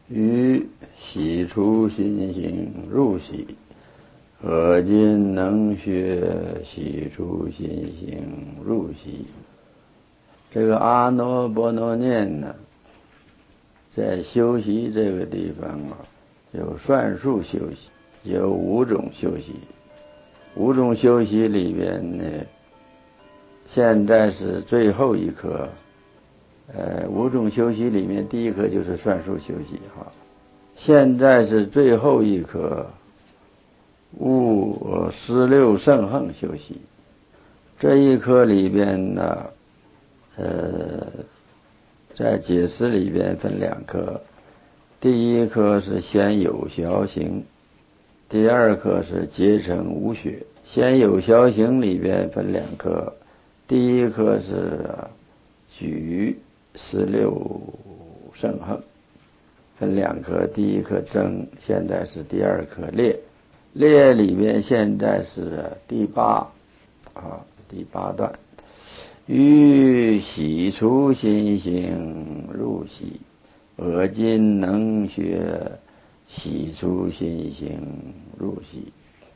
于喜出心行入喜，何今能学喜出心行入喜。这个阿耨波罗念呢，在修习这个地方有算术修习，有5种修习。5种修习里边呢，现在是最后一课。5种修习里面第一课就是算术修习哈，现在是最后一课悟16圣行修习。这一课里边呢，在解释里边分2课，第一课是先有小行，第2课是结成无学。先有小行里边分2课，第一课是举16圣行，分2课，第一课争，现在是第2课列。列里面现在是第8段。于喜出心行入喜，何今能学喜出心行入喜。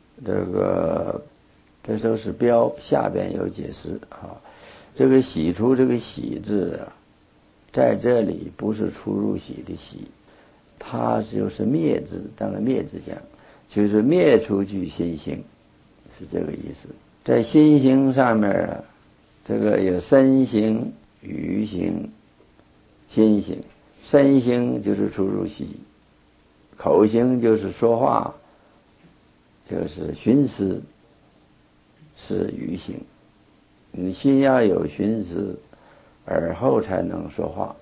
这都是标，下边有解释啊。这个喜出，这个喜字在这里不是出入喜的喜，它就是灭字，当个灭字讲，就是灭出去心行，是这个意思。在心行上面这个有身行、语行、心行。身行就是出入喜，口行就是说话，就是寻思，是语行。你心要有寻思，而后才能说话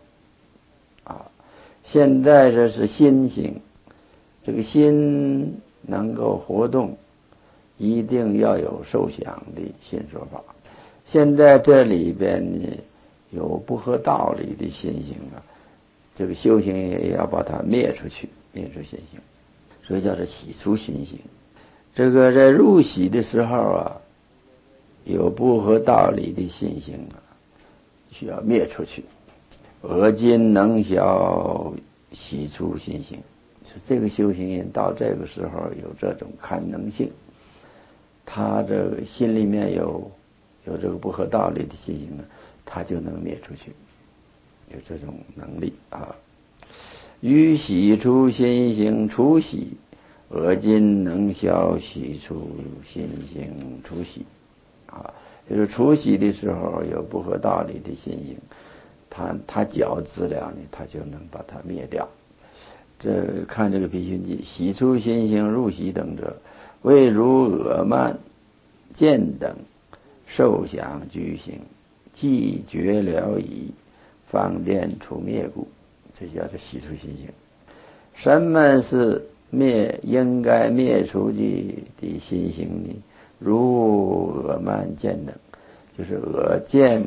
现在这是心行，这个心能够活动，一定要有受想的心说法。现在这里边呢，有不合道理的心行这个修行也要把它灭出去，灭出心行，所以叫做喜出心行。这个在入喜的时候有不合道理的心行需要灭出去。何今能晓喜出心行，是这个修行人到这个时候有这种堪能性，他这个心里面有这个不合道理的心行他就能灭出去，有这种能力于喜出心行出喜，何今能晓喜出心行出喜就是出喜的时候有不合道理的心行，他觉知了呢，他就能把它灭掉。这看这个毗熏记，喜出心行入喜等者，谓如恶慢见等受想俱行，既绝了矣，方便除灭故。这叫做喜出心行。什么是应该灭除的心行呢？如恶慢见等，就是恶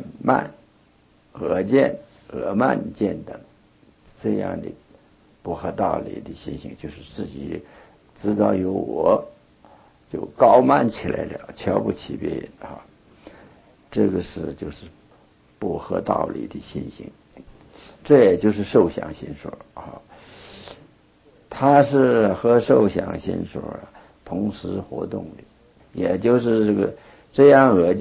慢见等这样的不合道理的心行，就是自己知道有我，就高慢起来了，瞧不起别人这个就是不合道理的心行。这也就是受想行说它是和受想行说同时活动的，也就是这样恶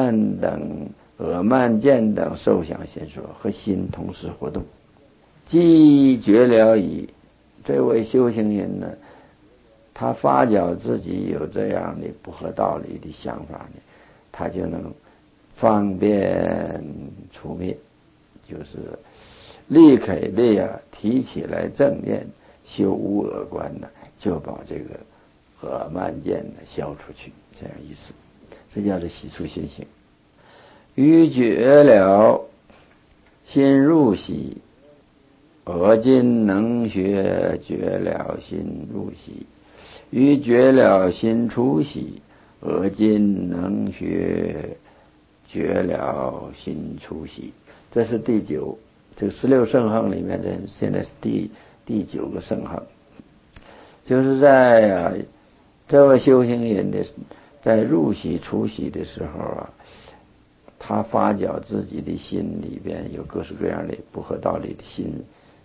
慢见等受想行说和心同时活动。既绝了矣，这位修行人呢，他发觉自己有这样的不合道理的想法呢，他就能方便除灭，就是立刻的提起来正念修无我观就把这个恶慢见消出去，这样意思。这叫做喜出心行。于绝了心入喜，何今能学绝了心入喜。于绝了心出喜，何今能学绝了心出喜。这是第9，这个16圣行里面现在是第9个圣行。就是在这位修行人在入喜出喜的时候他发觉自己的心里边有各式各样的不合道理的心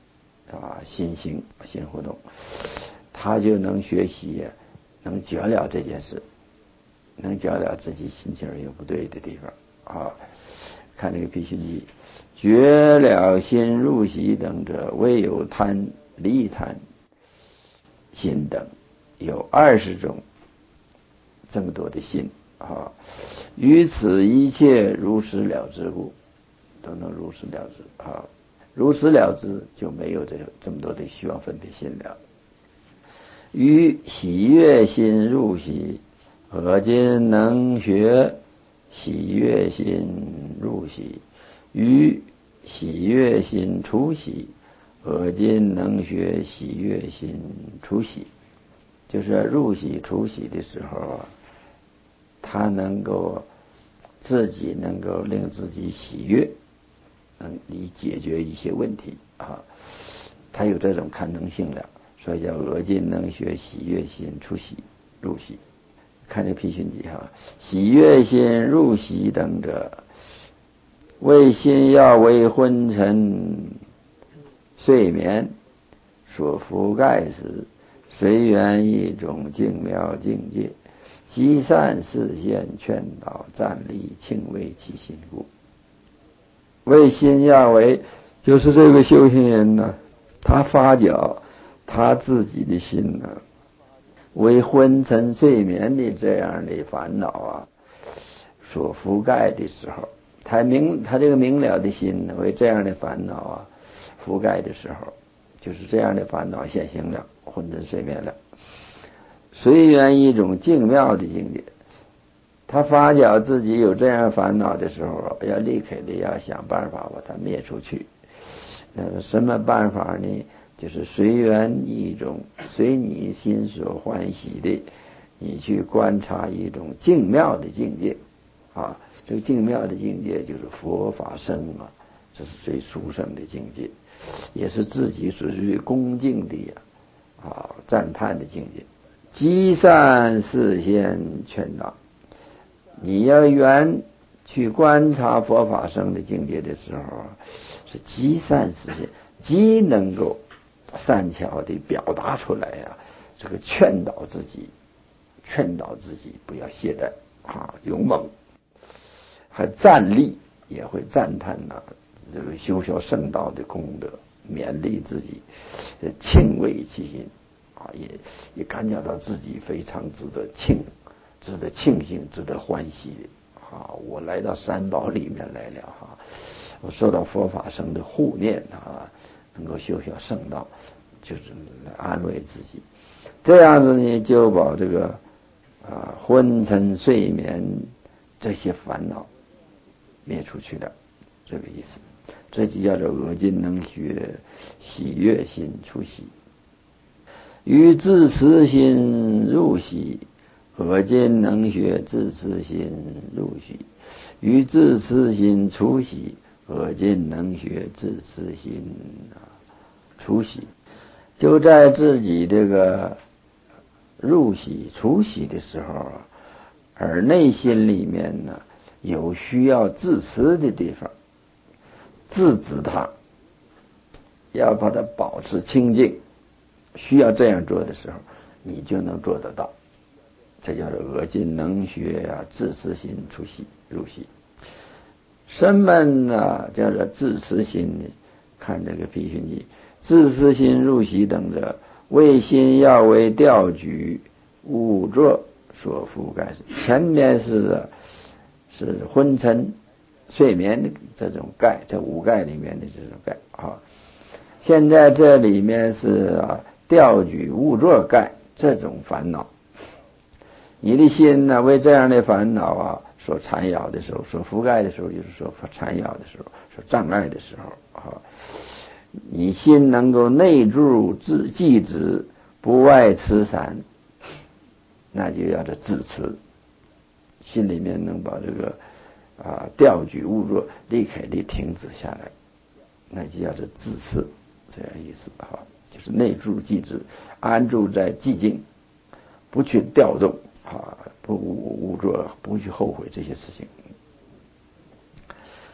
心行心活动，他就能学习，能觉了这件事，能觉了自己心情有不对的地方看这个必须记，觉了心入息等者，未有贪离贪心等，有20种这么多的心于此一切如实了之故，都能如实了之如实了之，就没有这么多的虚妄分别心了。于喜悦心入息，何今能学喜悦心入息？于喜悦心出息，何今能学喜悦心出息？就是入息出息的时候他能够自己能够令自己喜悦，以解决一些问题他有这种可能性了，所以叫俄今能学喜悦心出息入息。看这批训记喜悦心入息等者，为心要为昏沉睡眠所覆盖时，随缘一种静妙境界，积善示现，劝导站立，庆慰其心故。为心要为，就是这个修行人呢，他发觉他自己的心呢，为昏沉睡眠的这样的烦恼所覆盖的时候，他这个明了的心为这样的烦恼覆盖的时候，就是这样的烦恼现行了，昏沉睡眠了，随缘一种静妙的境界。他发觉自己有这样烦恼的时候，要立刻的要想办法把它灭出去。什么办法呢？就是随缘一种，随你心所欢喜的，你去观察一种静妙的境界这个静妙的境界就是佛法僧这是最殊胜的境界，也是自己属于恭敬的赞叹的境界。积善示现劝导，你要缘去观察佛法僧的境界的时候是积善示现，极能够善巧的表达出来这个劝导自己不要懈怠勇猛，还赞励，也会赞叹这个修学圣道的功德，勉励自己，庆慰其心也感觉到自己非常值得庆幸，值得欢喜我来到三宝里面来了我受到佛法僧的护念能够修学圣道，就是来安慰自己。这样子呢，就把这个昏沉睡眠这些烦恼灭出去了，这个意思。这就叫做俄今能学喜悦心出息。于自持心入息，何今能学自持心入息？于自持心出息，何今能学自持心出息？就在自己这个入息出息的时候而内心里面呢有需要自持的地方，制止它，要把它保持清净，需要这样做的时候，你就能做得到。这叫做俄今能学自持心出息入息。什么呢叫做自持心呢？看这个批训记，自持心入息等者，为心要为调举五浊所覆盖。前面是昏沉睡眠的这种盖，这五盖里面的这种盖现在这里面是调举五浊盖这种烦恼。你的心呢为这样的烦恼所缠绕的时候，所覆盖的时候，就是说缠绕的时候，所障碍的时候你心能够内住寂止，不外持散，那就要这自持，心里面能把这个调举物浊立刻地停止下来，那就叫做自持，这样意思就是内住寂止，安住在寂静，不去调动不污浊，不去后悔这些事情。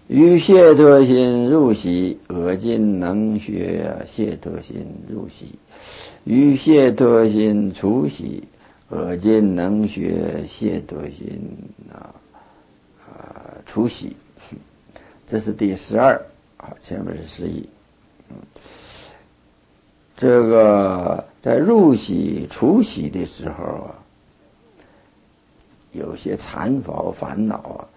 于解脱心入息，我今能学解脱心入息；于解脱心出息，我今能学解脱心出息。这是第12，前面是11。这个在入息出息的时候有些缠烦恼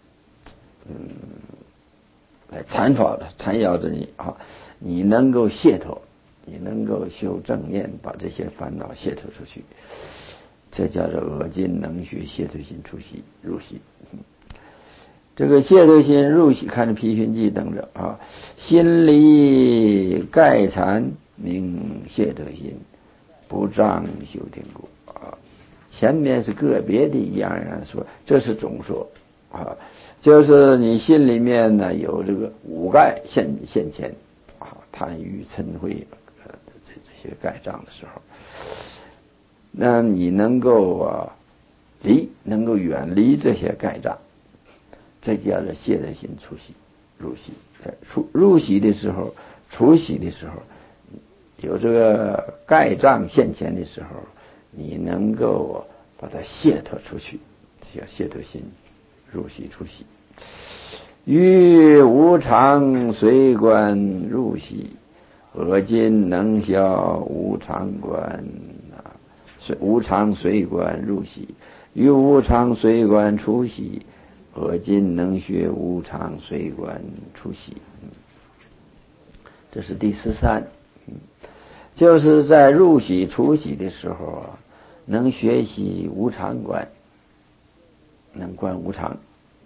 来缠绕着你你能够解脱，你能够修正念，把这些烦恼解脱出去，这叫做我今能学解脱心出息入息。这个解脱心入息，看着毗熏记等着心里盖缠名解脱心，不障修定故前面是个别的一样说，这是总说就是你心里面呢有这个五盖现前贪欲嗔恚这些盖障的时候，那你能够能够远离这些盖障，这叫做解脱心出息入息。入息的时候，出息的时候，有这个盖障现前的时候，你能够把它解脱出去，这叫解脱心入息出息。于无常随观入息，我今能消无常观无常随观入息；于无常随观出息，我今能学无常随观出息。这是第13，就是在入息出息的时候能学习无常观，能观无常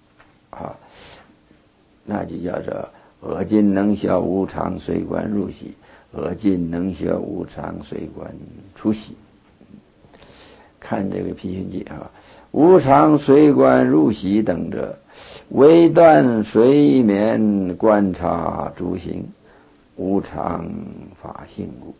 那就叫做我今能消无常随观入息，我今能消无常随观出息。看这个毗熏记无常随观入息等者，唯断随眠观察诸行，无常法性故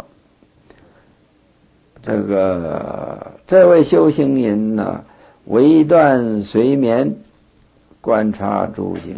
这位修行人呢，唯断随眠观察诸行。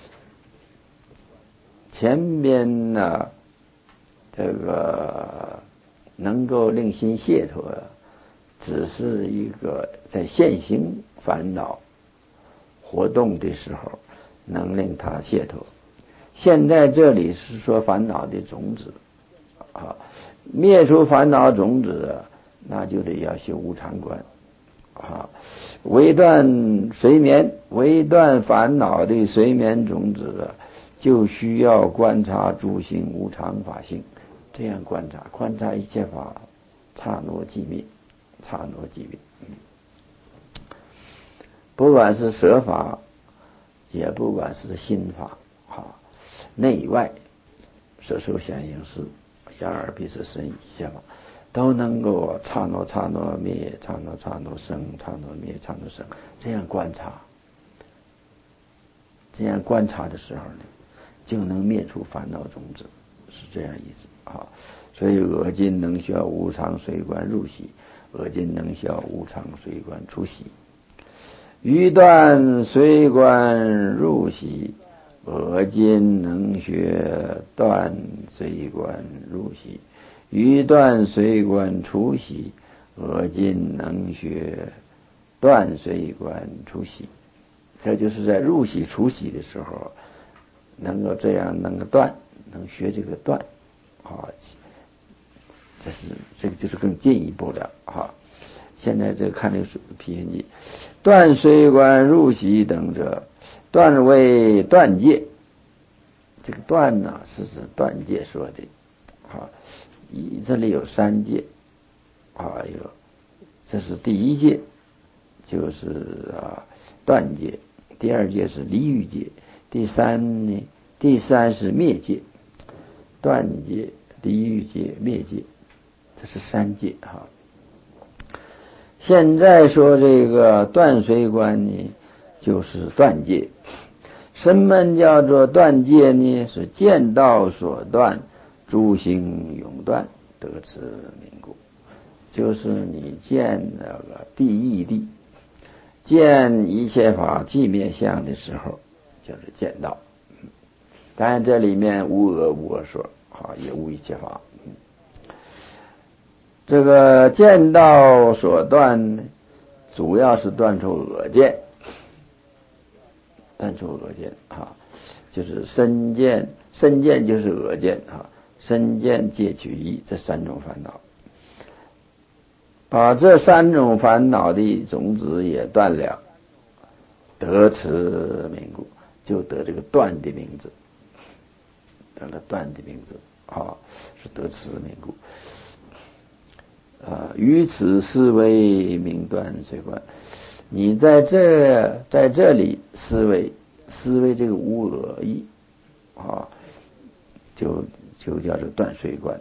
前边呢这个能够令心解脱，只是一个在现行烦恼活动的时候能令他解脱。现在这里是说烦恼的种子灭除烦恼种子，那就得要修无常观唯断随眠，唯断烦恼的随眠种子就需要观察诸行无常法性。这样观察一切法刹那即灭，刹那即灭不管是舍法，也不管是心法内外色受想行识眼耳鼻舌身意一切法都能够刹那灭，刹那生，刹那灭，刹那生。这样观察的时候呢，就能灭除烦恼种子，是这样意思所以我今能消无常随观入息，我今能消无常随观出息。于断随观入息，我今能学断随观入息；于断随观出息，我今能学断随观出息。这就是在入息出息的时候能够这样能够断，能学这个断这个就是更进一步的现在这看这个毗熏记，断随观入息等者，断为断戒。这个断呢是指断戒说的这里有3戒这是第1戒，就是断戒；第2戒是离欲戒；第3是灭戒。断戒、离欲戒、灭戒，这是3戒现在说这个断随观呢，就是断戒。什么叫做断戒呢？是见道所断，诸行永断，得此名故。就是你见那个第一谛，见一切法寂灭相的时候， 叫做见道。当然这里面无我无我说也无一切法。这个见道所断主要是断除恶见，就是身见，身见就是恶见身见戒取一，这三种烦恼，把这三种烦恼的种子也断了，得此名故，就得这个断的名字，得了断的名字是得此名故。于此思维名断随观，你在这里思维这个无我意就叫做断随观。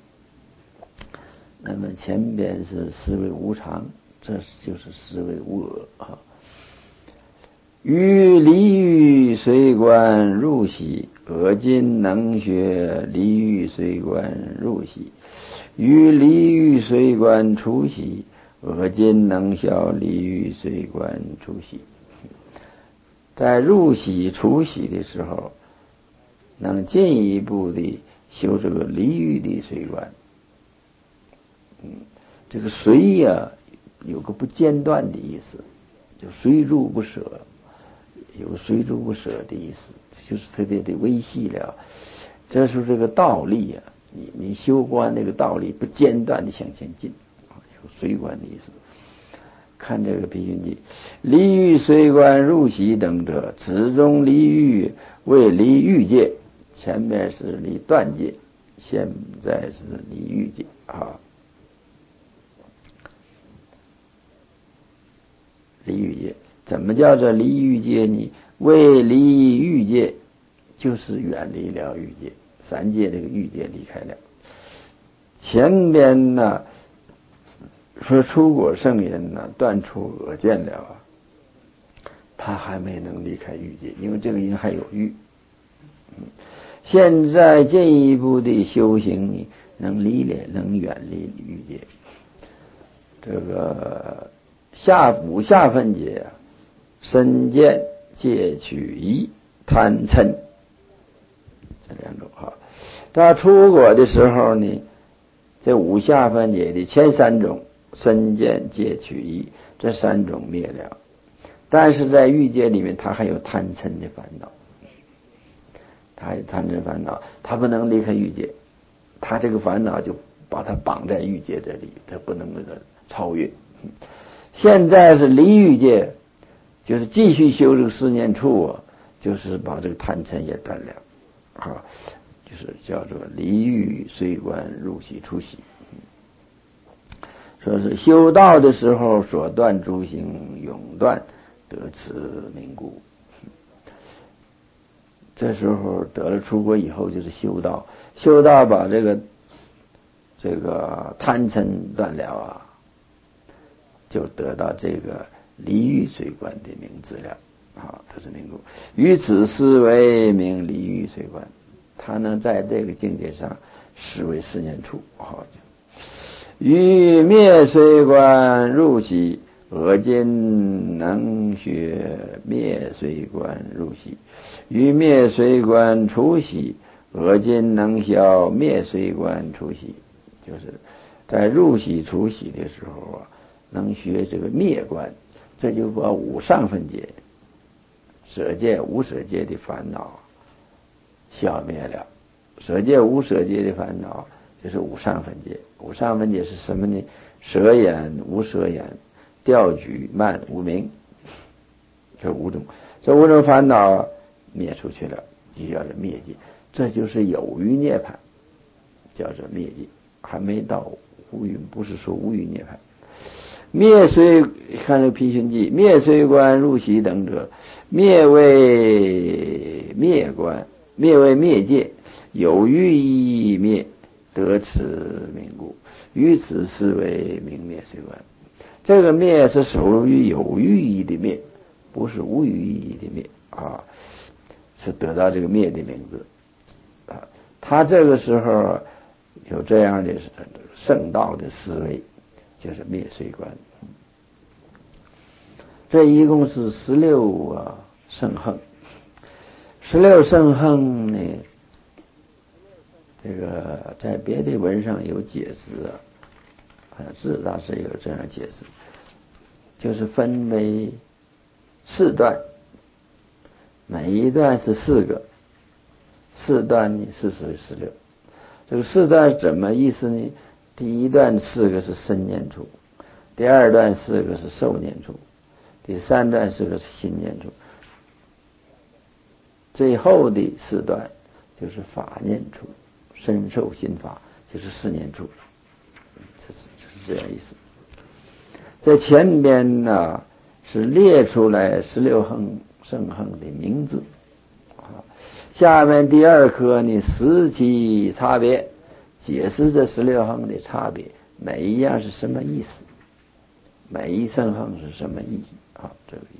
那么前边是思维无常，这就是思维无我于离欲随观入息，我今能学离欲随观入息。于离欲随观出息，我今能消离欲随观出息。在入息出息的时候，能进一步的修这个离欲的随观。这个随有个不间断的意思，就随入不舍，有个随入不舍的意思，就是特别的维系了。这是这个道力你修观那个道理不间断的向前进有随观的意思。看这个批训记，离欲随观入息等者，此中离欲为离欲界，前面是离断界，现在是离欲界离欲界怎么叫做离欲界呢？为离欲界，就是远离了欲界，三界这个欲界离开了。前边呢说出果圣人呢断除恶见了他还没能离开欲界，因为这个人还有欲。现在进一步的修行呢，能远离欲界。这个五下分解身见戒取一贪嗔这两种他出果的时候呢，这五下分解的前三种身见戒取一这三种灭了，但是在欲界里面他还有贪嗔的烦恼，他不能离开欲界，他这个烦恼就把他绑在欲界这里，他不能超越。现在是离欲界，就是继续修这个四念处就是把这个贪嗔也断了就是叫做离欲随观入息出息。说是修道的时候所断诸行永断，得此名故。这时候得了出国以后就是修道把这个贪嗔断了就得到这个离欲随观的名字了得此名故。于此思为名离欲随观，他能在这个境界上视为四念处于灭随观入息，我今能学灭随观入息。于灭随观出息，我今能消灭随观出息。就是在入息出息的时候能学这个灭观，这就把五上分解舍戒无舍戒的烦恼消灭了。舍戒无舍戒的烦恼就是五上分解。五上分解是什么呢？舍眼无舍眼，调举慢无明，这五种烦恼灭出去了，就叫做灭戒。这就是有余涅槃，叫做灭戒，还没到无余，不是说无余涅槃。灭虽看这个批训记，灭虽观入息等者，灭为灭观，灭为灭戒，有余一灭，得此名故。于此思为名灭虽观。这个灭是属于有余义的灭，不是无余义的灭是得到这个灭的名字他这个时候有这样的圣道的思维，就是灭虽观。这一共是16圣横， 16圣横呢，这个在别的文上有解释智大师有这样解释，就是分为4段，每一段是4个，4段呢40、16。这个4段怎么意思呢？第一段4个是身念处，第二段4个是受念处，第三段4个是心念处，最后的4段就是法念处，身受心法就是4念处，这是这样意思。在前边呢是列出来16圣横的名字，下面第2课呢实其差别，解释这16横的差别，每一样是什么意思，每一圣横是什么意义这个意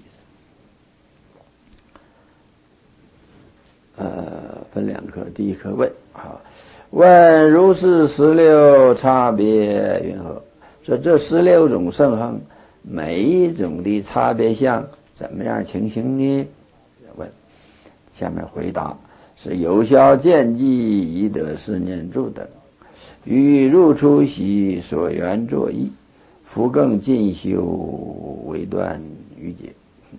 思。分2课，第1课问问如是16差别云何？说这16种圣横每一种的差别相怎么样情形呢？问，下面回答是有效见机以得4念住等，与入出息所缘作意，复更进修为断于解。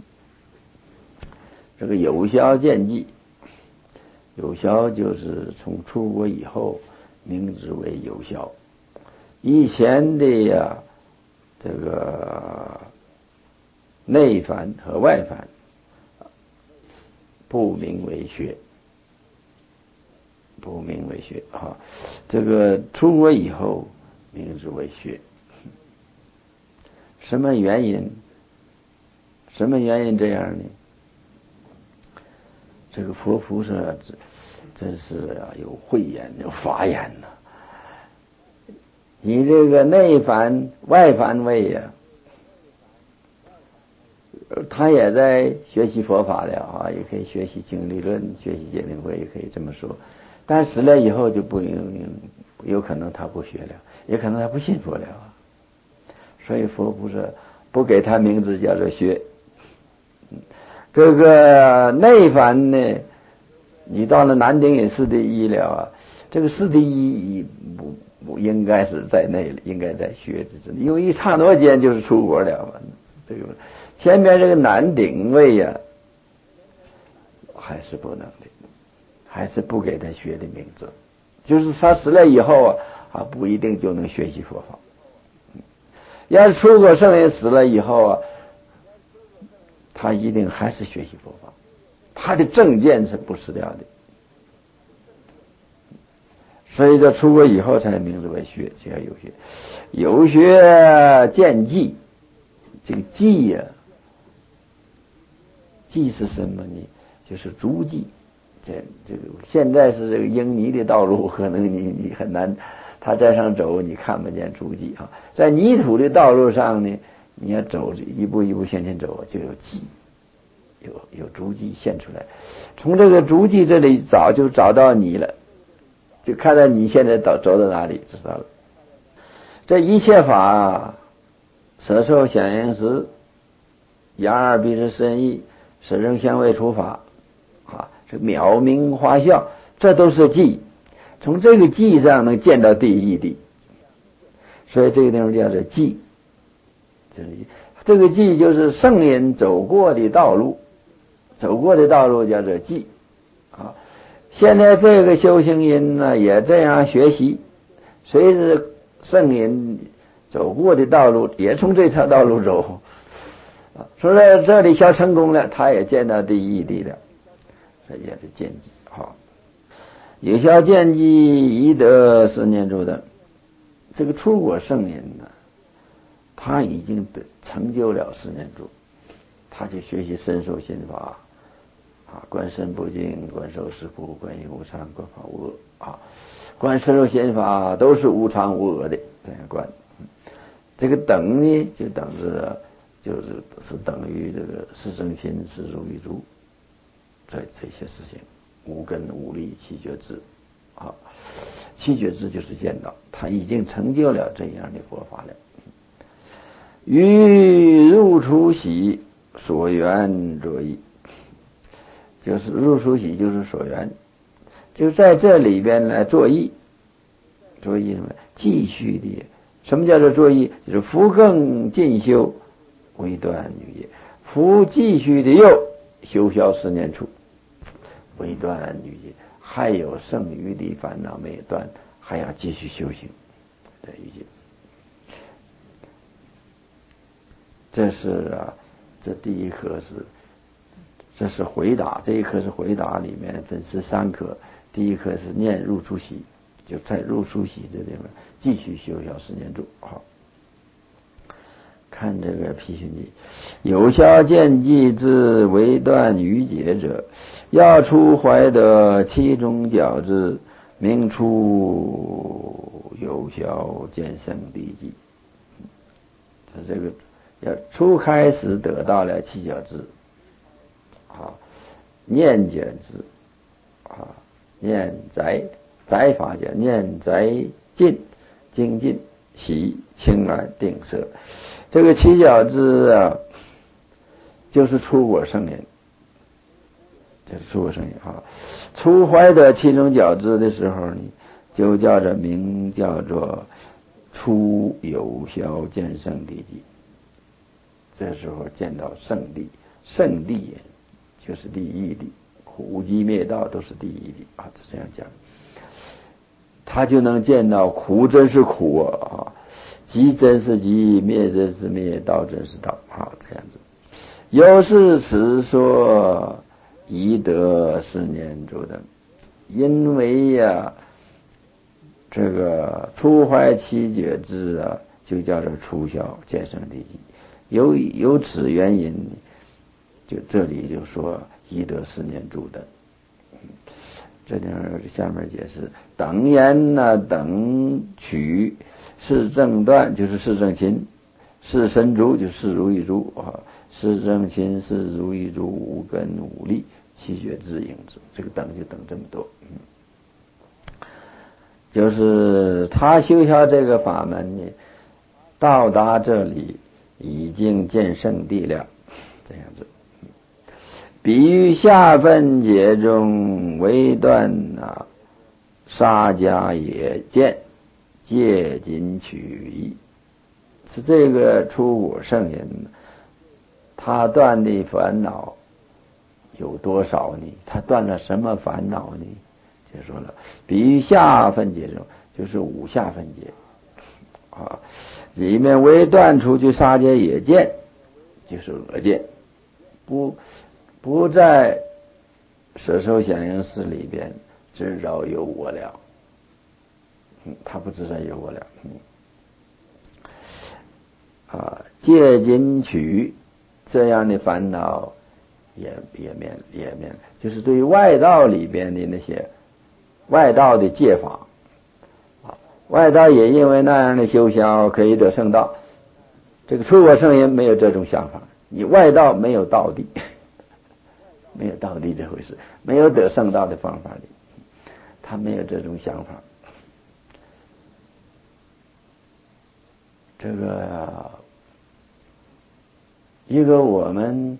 这个有效见机，有效就是从出国以后名之为有效，以前的这个内凡和外凡不名为学，不名为学这个出国以后名之为学。什么原因这样呢？这个佛菩萨真是有慧眼有法眼呐！你这个内凡外凡位他也在学习佛法了也可以学习经理论，学习戒定慧，也可以这么说。但死了以后就有可能他不学了，也可能他不信佛了所以佛菩萨不给他名字叫做学。这个内凡呢，你到了南顶也4第一了这个4第一不应该是在内了，应该在学之内，因为一刹那间就是出国了嘛。这个前面这个南顶位还是不能的，还是不给他学的名字，就是他死了以后不一定就能学习佛法。要是出国圣人死了以后他一定还是学习佛法，他的正见是不失掉的。所以这出国以后才名字为学，叫有学。有学见迹，这个迹迹是什么呢？就是足迹。这个现在是这个英泥的道路，可能你很难，他在上走你看不见足迹在泥土的道路上呢，你要走一步一步向前走，就有迹，有足迹现出来。从这个足迹这里就找到你了，就看到你现在走到哪里，知道了。这一切法色受想行识眼耳鼻舌身意色声香味触法这渺明花笑，这都是迹。从这个迹上能见到第一地，所以这个地方叫做迹。这个迹就是圣人走过的道路，走过的道路叫做迹现在这个修行人呢也这样学习，随着圣人走过的道路也从这条道路走说在这里修成功了，他也见到第一地了，这也是见机有效见机以得4念住等。这个出国圣人呢，他已经成就了4念住，他就学习身受心法观身不净，观受识苦，观应无常，观法无我观身受心法都是无常无我的这样观。这个等呢，就等着是等于这个四正心、四如意珠这些事情，五根五力七觉智七觉智就是见到他已经成就了这样的佛法了。于入出息所缘作意， 就是入出喜就是所缘，就在这里边来作意。作意什么？继续的。什么叫做作意？就是夫更进修，为断女也。夫继续的又修消10年处，为断女也。还有剩余的烦恼没有断，还要继续修行的语境。这是这第一课这是回答，这一课是回答，里面分13课。第一课是念入出喜，就在入出喜这地方继续修消10年处。好，看这个批训记，有消见计之为断余结者，要出怀得其中角之，名出有消见胜地计。他这个要初开始得到了七角支，念觉支，念宅法叫念宅进精进喜清安定摄，这个七角支就是出果圣人，这是出果圣人出怀的其中角支的时候呢，就叫做名叫做出有消见胜地计。这时候见到圣地，圣地就是第一地，苦集灭道都是第一地就这样讲。他就能见到苦真是苦集真是集，灭真是灭，道真是道这样子。有是此说宜得10年主等，因为这个出怀七觉支就叫做出消见胜地计。有此原因，就这里就说宜得10年主等。这地方下面解释，等言等取是正断，就是是正勤，是身足就是是如意足是正勤是如意足五根五力七觉支应之，这个等就等这么多。就是他修下这个法门呢，到达这里已经见圣地了，这样子。比喻下分解中为断杀家也见戒禁取义，是这个出果圣人，他断的烦恼有多少呢？他断了什么烦恼呢？就说了，比喻下分解中，就是5下分解里面为断除去杀戒也见，就是恶见，不在舍受想行识里边知道有我了，他不知道有我了。戒禁取这样的烦恼也免，就是对于外道里边的那些外道的戒法外道也因为那样的修行可以得圣道，这个出果圣人没有这种想法，你外道没有道地，没有道地这回事，没有得圣道的方法里，他没有这种想法。这个一个我们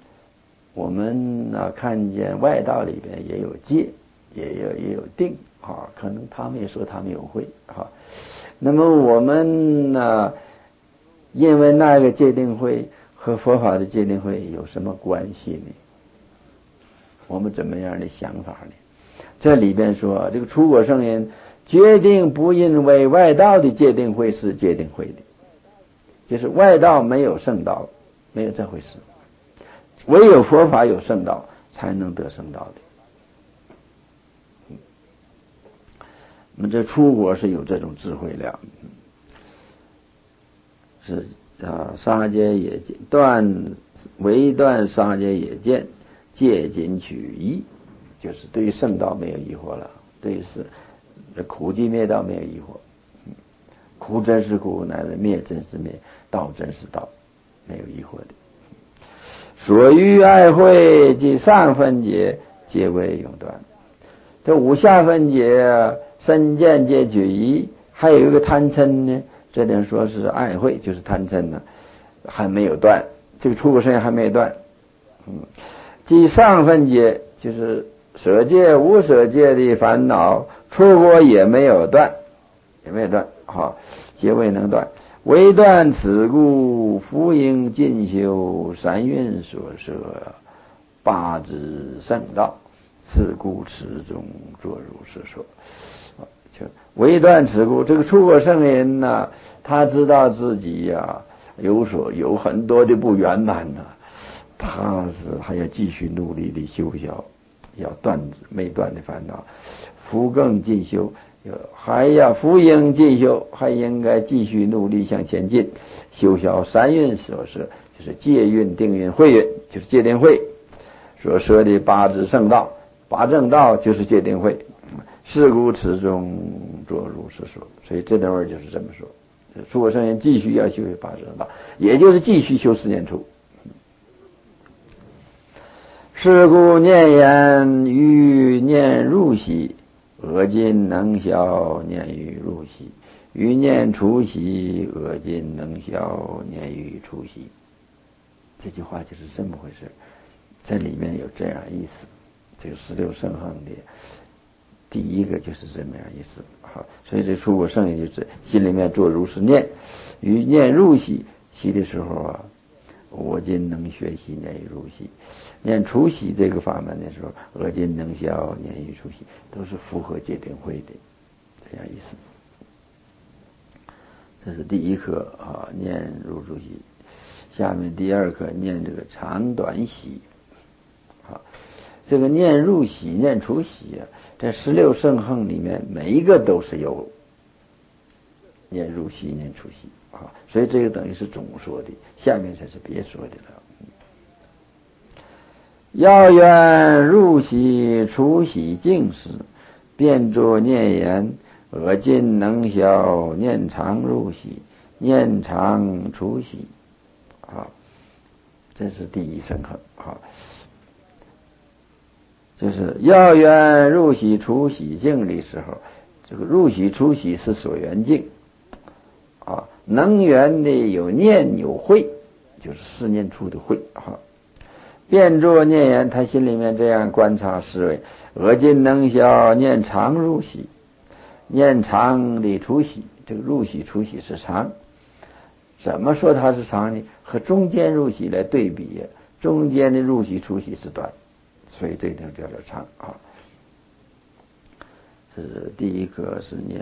看见外道里边也有戒，也有定可能他们也说他们有慧那么我们因为那个戒定慧和佛法的戒定慧有什么关系呢？我们怎么样的想法呢？这里边说这个出果圣人决定不因为外道的戒定慧是戒定慧的，就是外道没有圣道，没有这回事，唯有佛法有圣道才能得圣道的。那么这出果是有这种智慧了，是杀戒也见唯断杀戒也见戒禁取义，就是对于圣道没有疑惑了，对于是苦集灭道没有疑惑，苦真是苦，乃至灭真是灭，道真是道，没有疑惑的。所欲爱慧及上分解皆为永断，这5下分解身见戒取义，还有一个贪嗔呢，这点说是爱慧，就是贪嗔呢还没有断，这个出果圣人还没有断。即上分解就是舍戒无舍戒的烦恼，出国也没有断，皆未能断。唯断此故，复应进修三运所摄，八支圣道。自故持中作如是说。就唯断此故，这个出国圣人呢，他知道自己呀有很多的不圆满呢，他是还要继续努力的修小，要断没断的烦恼，复更进修，还要复应进修，还应该继续努力向前进，修小三运所摄，就是戒运、定运、慧运，就是戒定慧所摄的八支圣道。八正道就是戒定慧，是故持中作如是说。所以这段文就是这么说，出国圣人继续要修八正道，也就是继续修四念处。是故念言欲念入息，恶尽能消念欲入息；欲念除息，恶尽能消念欲除息。这句话就是这么回事，在里面有这样意思。这个16圣行的第一个就是这么样意思。好，所以这出国圣人就是心里面做如是念，欲念入息，息的时候啊，我今能学习念欲入息；念除息这个法门的时候，我今能消念欲除息，都是符合戒定慧的这样意思。这是第一课啊，念入住息。下面第二课念这个长短息。好，这个念入息、念除息啊，在16圣行里面每一个都是有念入息、念除息啊，所以这个等于是总说的，下面才是别说的了。要愿入息、除息尽时，便作念言：恶尽能消，念常入息，念常除息。啊，这是第一圣行。好，就是要愿入息除息境的时候，这个入息除息是所缘境啊，能缘的有念有慧，就是四念处的慧啊。便作念言，他心里面这样观察思维：恶尽能消，念常入息，念常的除息。这个入息除息是常，怎么说它是常呢？和中间入息来对比，中间的入息除息是短，所以这条叫做长啊。这是第一课是念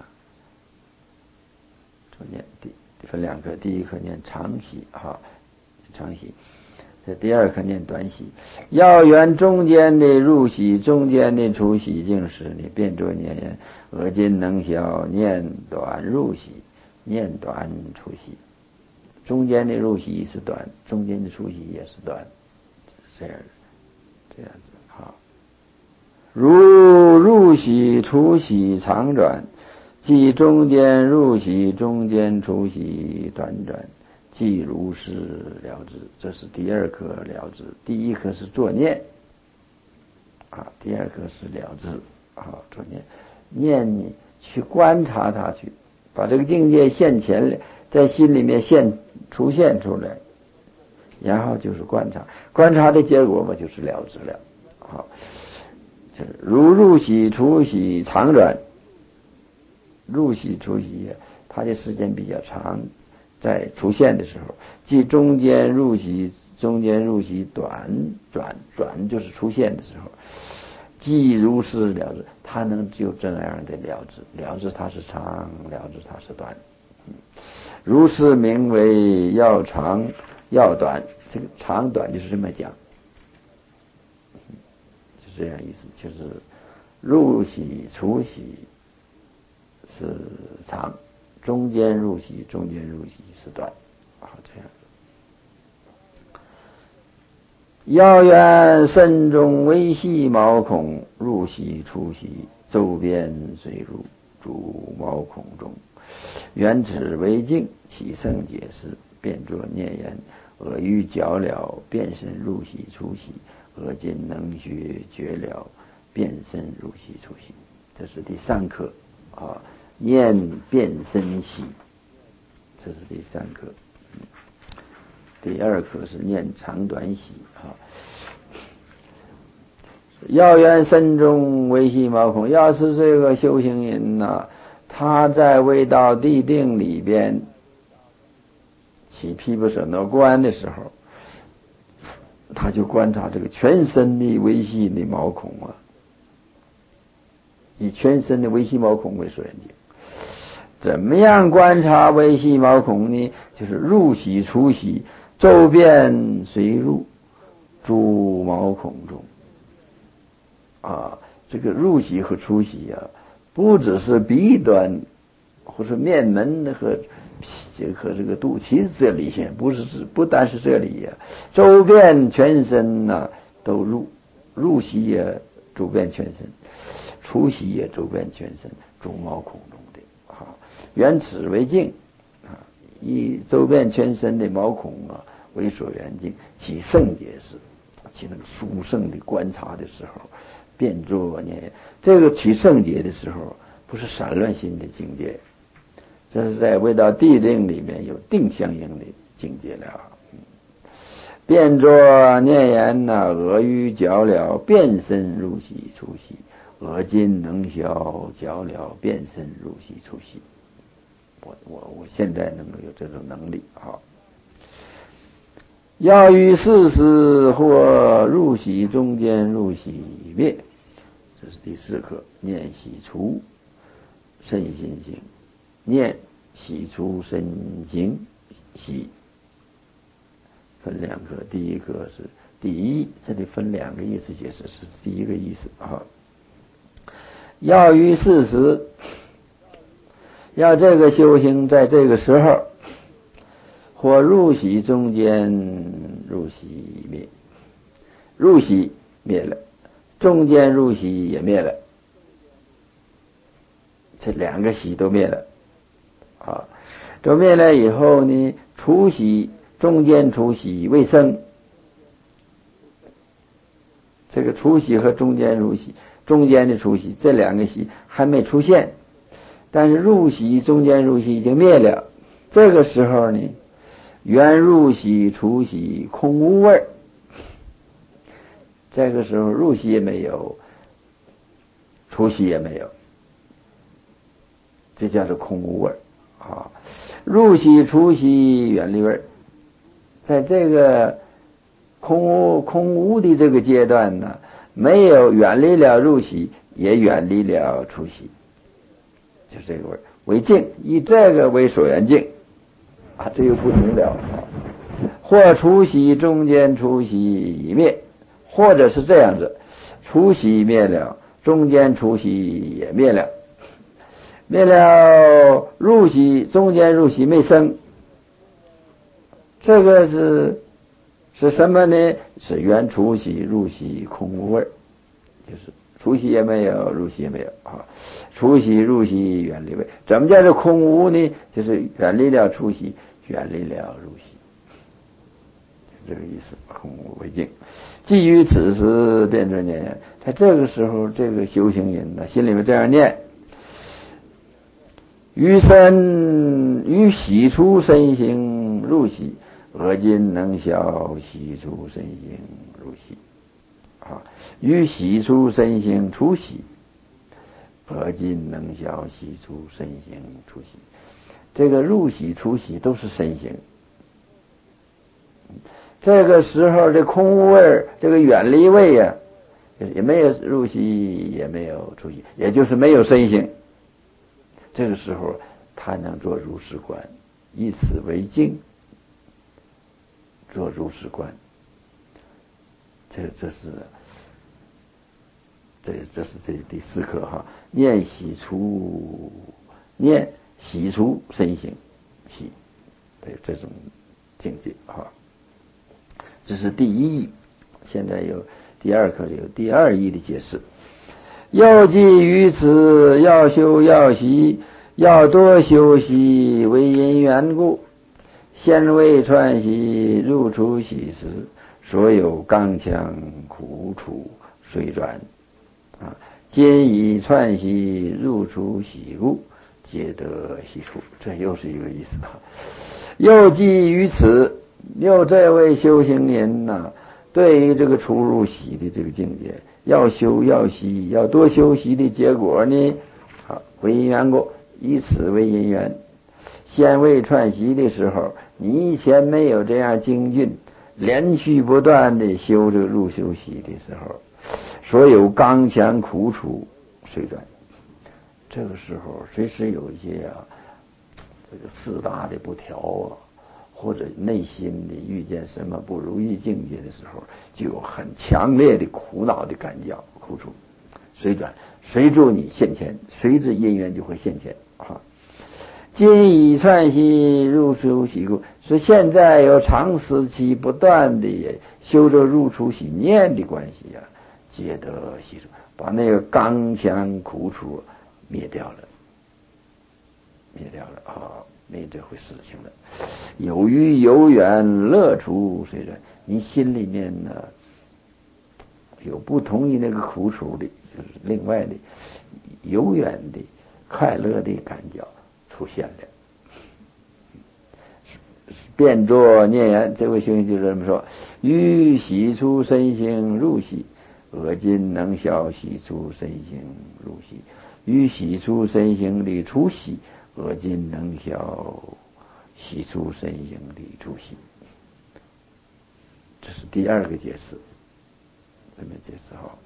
分两课，第一课念长息啊，长息。这第二课念短息。要缘中间的入息、中间的除息境时，你便作念言：恶尽能消，念短入息，念短除息。中间的入息是短，中间的除息也是短，这样子。好，如入息、除息长转，即中间入息、中间除息短转，即如是了知。这是第二课了知，第一课是作念啊，第二课是了知啊，作念。念你去观察它去，把这个境界现前来，在心里面出现出来，然后就是观察，观察的结果嘛，就是了知了。好，就是如入息、除息长转，入息、除息它的时间比较长，在出现的时候，即中间入息、短就是出现的时候，即如是了知，它能就这样的了知它是长，了知它是短。如是名为要长要短，这个长短就是这么讲，就这样意思，就是入息除息是长，中间入息是短，好，这样。要愿身中微细毛孔，入息出息，周边随入，诸毛孔中，缘指为境，起圣解释，便作念言：恶欲觉了，变身入息出息；恶尽能学觉了，变身入息出息。这是第三课啊，念变身息，这是第三课。第二课是念长短息啊。 要缘身中维系毛孔，要是这个修行人呢，他在未到地定里边起毗婆舍那观的时候，他就观察这个全身的维系的毛孔啊，以全身的维系毛孔为所缘境。怎么样观察维系毛孔呢？就是入息出息，周遍随入，诸毛孔中。这个入息和出息啊，不只是鼻端或者面门和这个肚脐这里线，不单是这里呀，周遍全身呐都入息也周遍全身，出息也周遍全身，诸毛孔中的缘此为境以周遍全身的毛孔为所缘境，起圣解时，起那个殊胜的观察的时候，变作念。这个起圣解的时候，不是散乱心的境界，这是在未到地定里面有定相应的境界了。变作念言俄欲脚了，变身入息出息，俄今能消脚了，变身入息出息。我现在能够有这种能力要于事时或入息中间入息灭，这是第4课。念息出身心行，念息出身行息分2课。第一课是第一，这里分2个意思解释，是第一个意思要于事时，要这个修行在这个时候，或入息中间入息灭，入息灭了，中间入息也灭了，这2个息都灭了都灭了以后呢，出息中间出息未生，这个出息和中间入息，中间的出息这2个息还没出现，但是入息中间入息已经灭了。这个时候呢，原入息出息空无味，这个时候入息也没有，出息也没有，这叫做空无味入息出息远离味，在这个空无的这个阶段呢，没有远离了入息，也远离了出息，就这个味为境，以这个为所缘境这又不同了或出息中间出息已灭，或者是这样子，出息灭了，中间出息也灭了，灭了入息，中间入息没生，这个是什么呢？是原出息入息空无味，就是出息也没有，入息也没有出息入息远离味。怎么叫做空无呢？就是远离了出息，远离了入息，这个意思。空无为境，基于此时变作念，在这个时候，这个修行人呢，心里面这样念：于息出身行入息，俄今能消息出身行入息于息出身行出息，俄今能消息出身行出息。这个入息出息都是身行，这个时候这空无味，这个远离味也没有入息，也没有出息，也就是没有身行。这个时候他能做如是观，以此为境，做如是观。这是第4课念息出身行息，对这种境界这是第1义。现在有第2课有第2义的解释。要记于此，要修要习，要多修习，为因缘故，先为串习入出息时，所有刚强苦楚虽转今以串习入出息故，皆得息出。这又是一个意思又基于此，又这位修行人对于这个出入息的这个境界，要修要习，要多修习的结果呢，为因缘果，以此为因缘。先未串习的时候，你以前没有这样精进，连续不断的修这个入修习的时候，所有刚强苦楚随转。这个时候随时有一些这个四大的不调或者内心的遇见什么不如意境界的时候，就有很强烈的苦恼的感觉，苦楚随转，随着你现前，随着因缘就会现前今以串习入出习故，是现在有长时期不断的修着入出习念的关系皆得习出，把那个刚强苦楚灭掉了没这回事情了。有余有远乐处随转，你心里面呢有不同于那个苦楚的，就是另外的有远的快乐的感觉出现了。变作念言，这位修行就是这么说：欲习出身行入息，我今能消习出身行入息；欲习出身行里出息，我今能消习出身行里出息。这是第二个解释，这么解释好。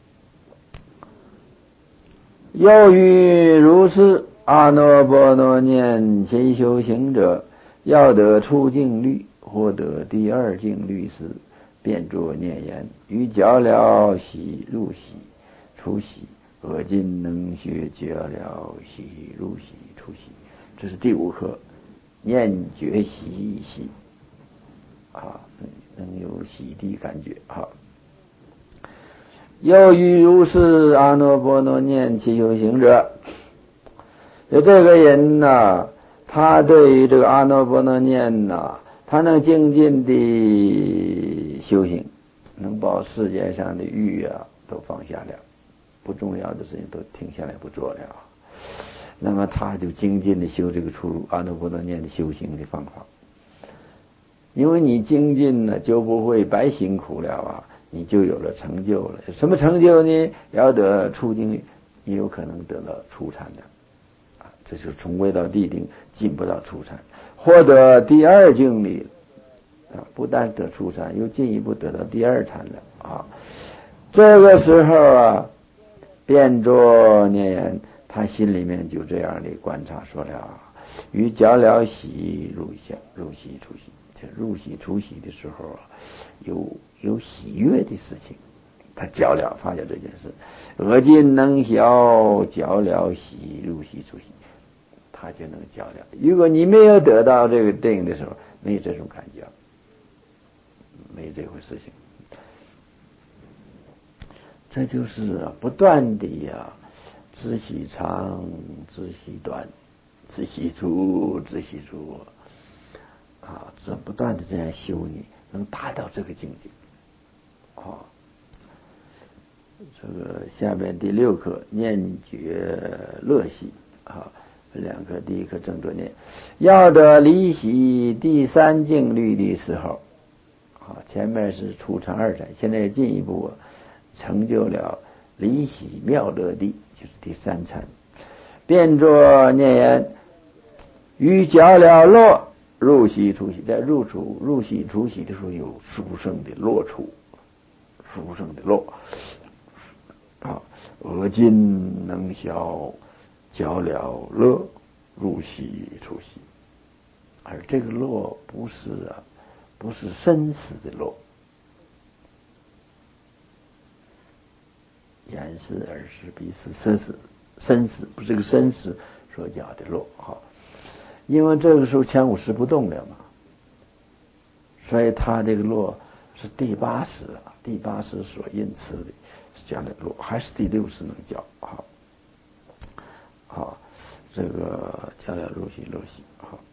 又欲如是阿耨波罗念勤修行者，要得出境律，或得第二境律时，便作念言：于觉了习入习出习，我今能学觉了习入习出习。这是第五课，念觉习习能有喜的感觉又欲如是阿耨波罗念勤修行者，有这个人他对于这个阿耨波罗念他能精进的修行，能把世界上的欲都放下了，不重要的事情都停下来不做了，那么他就精进的修这个出入阿耨波罗念的修行的方法。因为你精进呢，就不会白辛苦了你就有了成就了。什么成就呢？要得出境律，你有可能得到初禅的这就是从未到地定进不到初禅，获得第二境律不但得初禅，又进一步得到第二禅了这个时候变作念言，他心里面就这样的观察说了：于觉了习入息出息。入息出息的时候有喜悦的事情，他觉了发现这件事，我今能消觉了习入息出息，他就能觉了。如果你没有得到这个定的时候，没有这种感觉，没这回事情。这就是不断的知习长，知习短，知习出，知习出这不断的这样修你，能达到这个境界这个下边第六课念觉乐习两课，第一课正作念，要得离习第三境律的时候前面是初禅二禅，现在进一步成就了离习妙乐地，就是第三禅，变作念言：于觉了乐入息出息，在入息出息的时候有殊胜的乐处，殊胜的乐我今能消觉了乐入息出息。而这个乐不是生死的乐，言是耳是鼻是生死，不是个生死所讲的乐因为这个时候前五识不动了嘛，所以他这个乐是第八识所应持的是这样的乐，还是第六识能教这个觉了入息乐习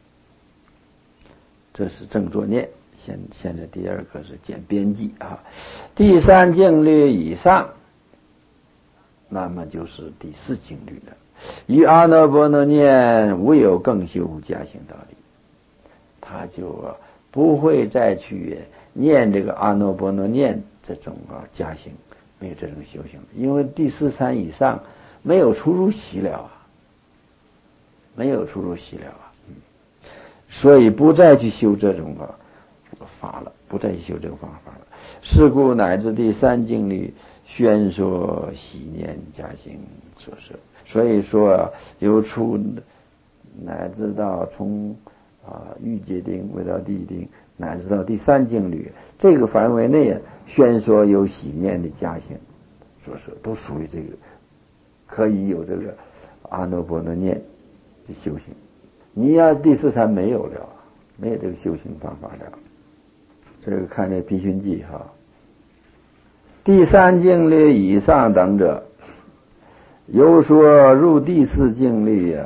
这是正作念。现在第二个是简编辑第三境律以上，那么就是第四境律了。于阿耨波罗念无有更修加行道理，他就不会再去念这个阿耨波罗念这种加行，没有这种修行，因为第四禅以上没有出入息了啊，没有出入息了啊，所以不再去修这种法了，不再去修这个方法了。是故乃至第三经里宣说喜念加行所摄。所以说由初乃至到从欲界定为到地定，乃至到第三经里这个范围内宣说有喜念的加行所摄，都属于这个可以有这个阿耨波罗念的修行。你要第四禅没有了，没有这个修行方法了。这个看这毗熏记哈，第三经里以上等者，由说入第四经里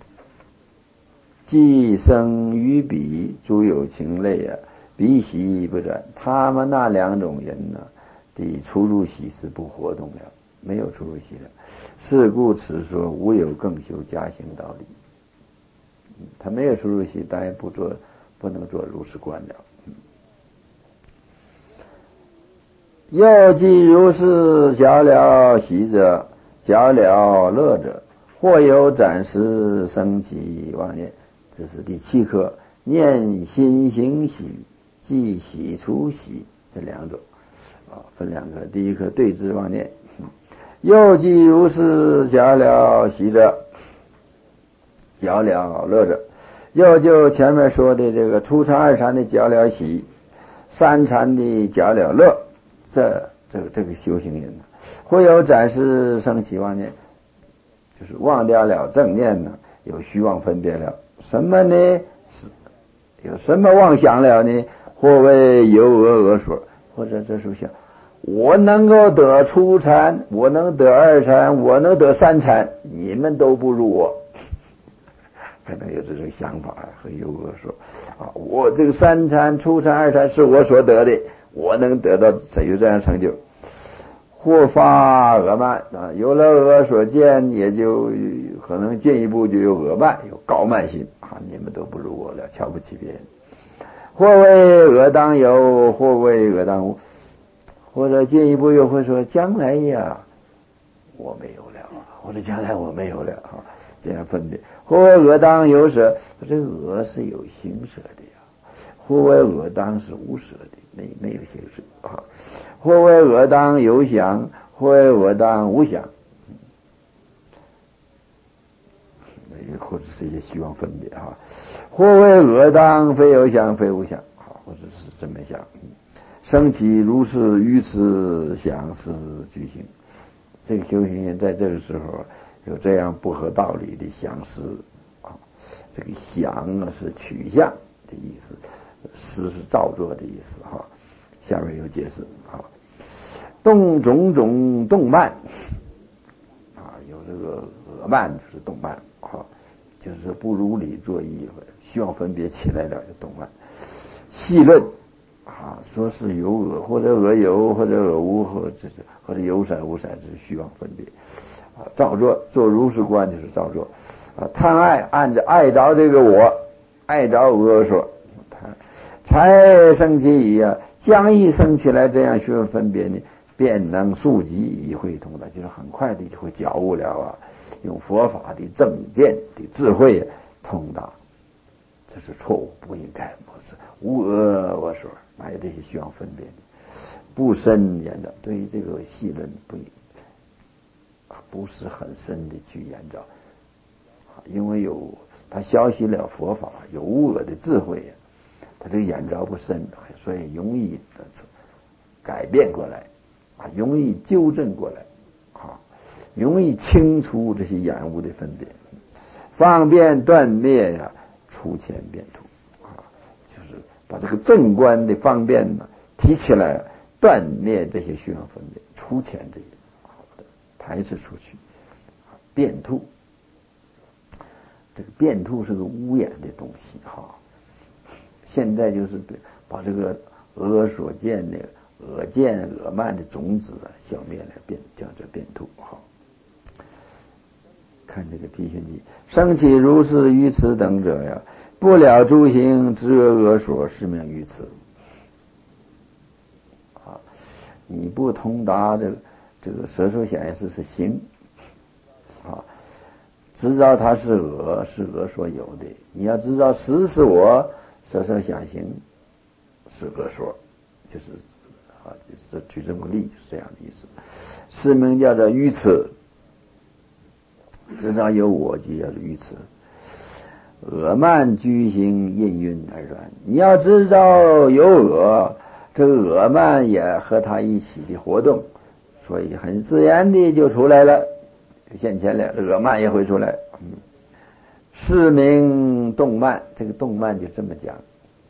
既生于彼诸有情类彼喜不转，他们那两种人呢，的出入息是不活动了，没有出入息了。是故此说无有更修加行道理。他没有出入息，当然不能做如是观了。又即如是晓了喜者，晓了乐者，或有暂时生起妄念，这是第七课。念心行喜，即喜出喜，这两种分两个。第一课对治妄念。又即如是晓了喜者，晓了乐者，又就前面说的这个初禅二禅的晓了喜，三禅的晓了乐，这个修行人呢，会有暂时生起妄念，就是忘掉了正念呢，有虚妄分别了。什么呢？是有什么妄想了呢？或为有我所，或者这时候想，我能够得初禅，我能得二禅，我能得三禅，你们都不如我。可能有这种想法和有我所我这个三禅、初禅、二禅是我所得的，我能得到有这样成就。或发恶慢有了恶所见，也就可能进一步就有恶慢，有高慢心你们都不如我了，瞧不起别人。或为恶当有，或为恶当无，或者进一步又会说将来呀我没有了，或者将来我没有了这样分别。或为恶当有舍，这个恶是有形舍的或为恶当是无舍的，没有形舍或为恶当有想，或为恶当无想，或者是一些虚妄分别或为恶当非有想非无想或者是这么想，生起如是于此想是具行。这个修行人在这个时候有这样不合道理的想思这个想是取向的意思，思是造作的意思下面有解释动种种动慢有这个恶慢就是动慢就是不如理作意，希望分别起来了就动慢。细论说是有恶，或者恶有，或者恶无，或者有闪无闪，这是虚妄分别造作，做如是观就是造作贪爱，按着爱着这个我，爱着我说才生起以将一生起来这样虚妄分别呢，便能速即以会通的，就是很快的就会觉悟了用佛法的正见的智慧通达。这是错误，不应该，不是无我我说哪有这些虚妄分别的，不深研究，对于这个细论不是很深的去研究因为他消息了佛法，有无我的智慧他这个研究不深，所以容易改变过来容易纠正过来容易清除这些染污的分别，方便断灭出前变突就是把这个正观的方便提起来，断灭这些虚妄分别，出前这个排斥出去变突。这个变突是个污染的东西现在就是把这个恶所见的恶见恶慢的种子消灭了，叫这变突看这个毗熏记，生起如是于此等者不了诸行知恶所是名于此。 你不通达这个色受想行识是行啊，知道它是我，是我所有的。你要知道实是我，色受想行是我所，就是啊，就是举这么个例，就是这样的意思。是名叫做愚痴，知道有我就叫做愚痴。我慢居行应运而转，你要知道有我，这个我慢也和它一起的活动，所以很自然的就出来了，现前了，我慢也会出来。是名动慢，这个动慢就这么讲，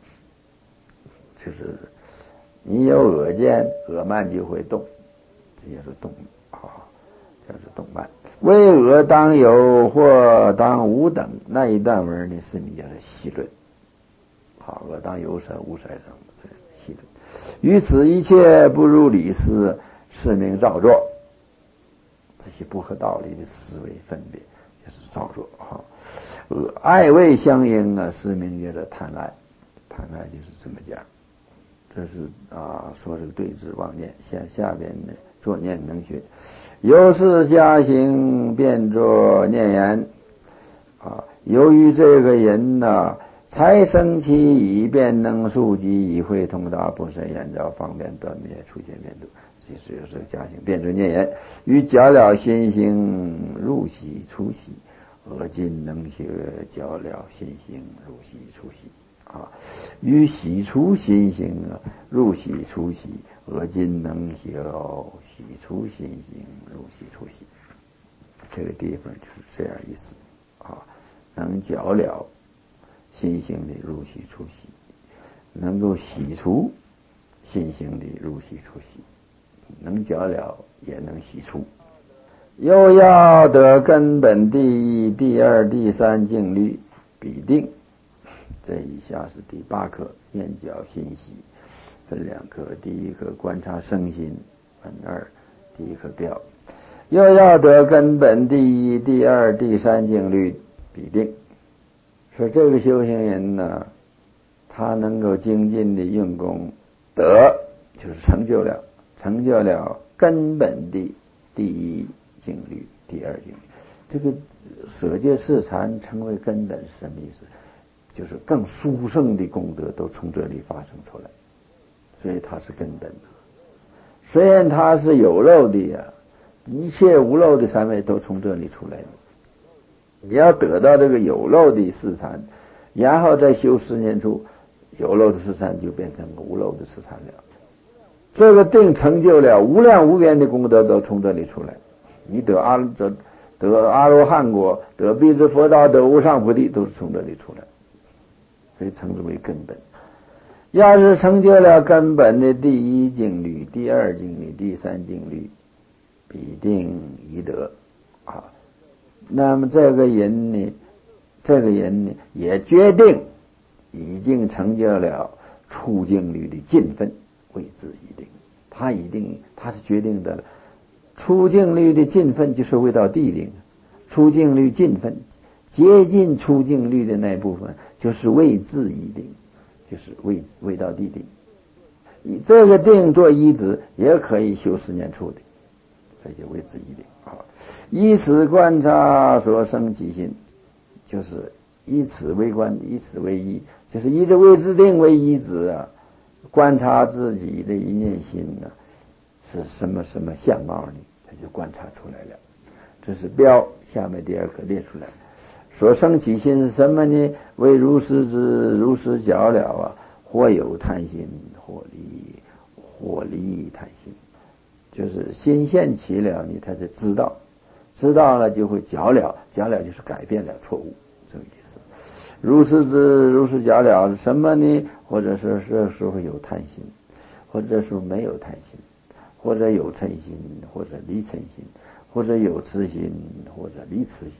就是你有我见，我慢就会动，这就是动啊，叫做动慢。为我当有或当无等那一段文呢，是名叫做细论。好，我当有色无色等，这细论。于此一切不如理事，是名造作。这些不合道理的思维分别，就是造作哈。爱为相应啊，是名叫做贪爱。贪爱就是这么讲。这是说这个对治妄念。下边呢，作念能学。由是加行变作念言由于这个人才生其以便能速疾，以会通达不生言照，方便断灭出现变度。其实就是加行变作念言，于教了心行入息出息，而今能学教了心行入息出息于喜出心行入喜出喜，而今能修喜出心行入喜出喜。这个地方就是这样意思能教了心行的入喜出喜，能够洗除心行的入喜出喜，能教了也能洗除。又要得根本第一、第二、第三境律必定。这以下是第8课，眼角心喜，分2课。第1课观察生心，分2。第1课标。又要得根本第一、第二、第三境律必定。说这个修行人呢，他能够精进的用功，得就是成就了根本的第一境律、第二境律。这个舍戒释禅成为根本是什么意思？就是更殊胜的功德都从这里发生出来，所以它是根本。虽然它是有漏的一切无漏的三昧都从这里出来的。你要得到这个有漏的四禅，然后再修10年处，有漏的四禅就变成无漏的四禅了。这个定成就了无量无边的功德都从这里出来。你得阿罗汉果，得辟支佛道，得无上菩提，都是从这里出来，所以称之为根本。要是成就了根本的第一境律、第二境律、第三境律，必定已得那么这个人呢也决定已经成就了出境律的尽分，谓之一定。他是决定的出境律的尽分，就是未到地定。出境律尽分，接近出境律的那部分，就是谓之一定，就是未到地定。以这个定做依止，也可以修10年处的，这就谓之一定以此观察所生起心，就是以此为观，以此为依，就是以这谓之定为依止观察自己的一念心是什么相貌呢？他就观察出来了。这是标，下面第2课列出来。所生起心是什么呢？为如是之如是觉了或有贪心，或离贪心。就是心现起了你，他就知道了就会觉了就是改变了错误，这个意思。如是之如是觉了是什么呢？或者是这时候有贪心，或者是没有贪心，或者有嗔心，或者离嗔心，或者有痴心，或者离痴心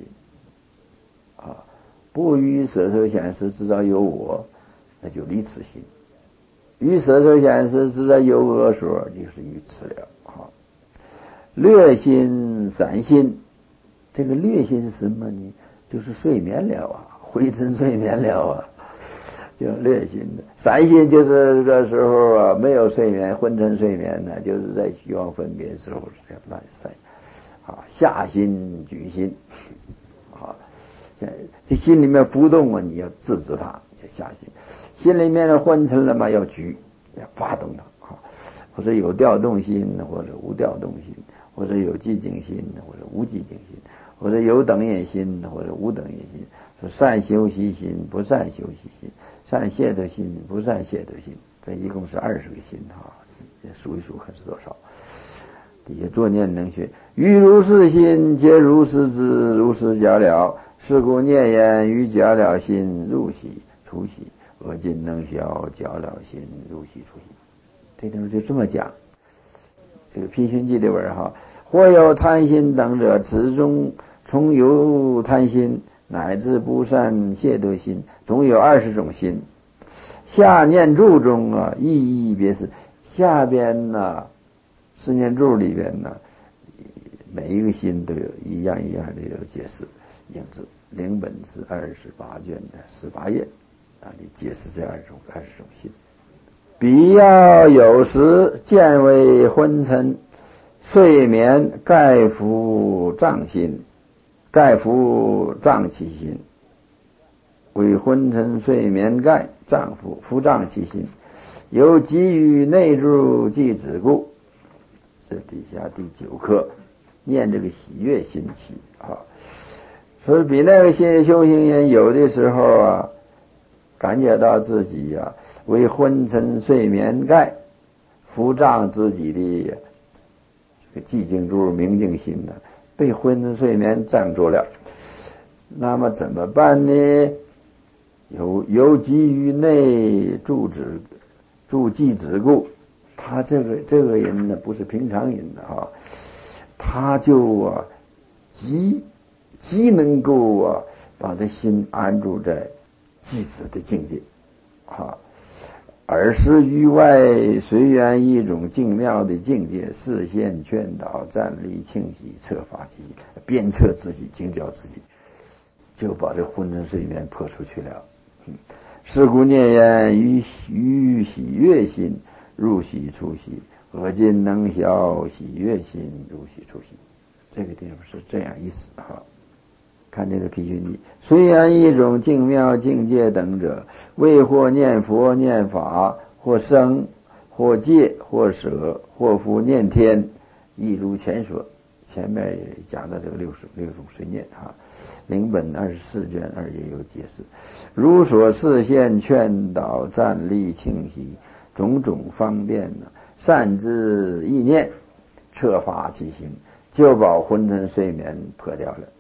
不于色受想行识知道有我，那就离痴心；于色受想行识知道有我所，就是于痴了略心散心，这个略心是什么呢？就是睡眠了灰尘睡眠了就劣心的。散心就是这时候啊，没有睡眠，昏沉睡眠呢，就是在虚妄分别的时候这样乱散。啊，下心举心，啊，这心里面浮动啊，你要制止它，叫下心。心里面的昏沉了嘛，要举，要发动它啊，或者有调动心，或者无调动心，或者有寂静心，或者无寂静心，或者有等业心，或者无等业心。说善修习心，不善修习心；善懈惰心，不善懈惰心。这一共是20个心啊，数一数看是多少。底下作念能学，于如是心，皆如是知，如是假了。是故念言，于假了心，入息出息。恶尽能消，假了心，入息出息。这地方就这么讲。这个《辟熏记》里边哈，或有贪心等者，此中从有贪心，乃至不善懈惰心，总有20种心。下念注中啊，意义别是。下边呢，4念注里边呢，每一个心都有一样一样的有解释。影子灵本是28卷的18页，那里解释这20种心。必要有时见为昏沉，睡眠盖服障心，盖服障其心，为昏沉睡眠盖障服障其心，由给予内住即止故。这底下第9课念这个喜悦心起啊。所以比那个些修行人有的时候啊，感觉到自己啊为昏沉睡眠盖服障自己的这个寂静住明净心呢，被昏沉睡眠障住了。那么怎么办呢？有给予内住即止故。他这个人呢，不是平常人的啊，他就啊极能够啊把他心安住在寂止的境界啊，而是于外随缘一种静妙的境界，示现劝导站立庆喜策发起，鞭策自己警教自己，就把这昏沉睡眠破出去了。是故念言，于喜悦心，入息出息，恶尽能消，喜悦心，入息出息。这个地方是这样意思哈。看这个辟熏记，虽然一种静妙境界等者，为或念佛念法，或生或戒或舍或复念天，亦如前说。前面也讲到这个六种随念啊，灵本24卷2页有解释。如所示现劝导站立庆喜种种方便呢，善知意念，彻发其心，就把昏沉睡眠破掉了。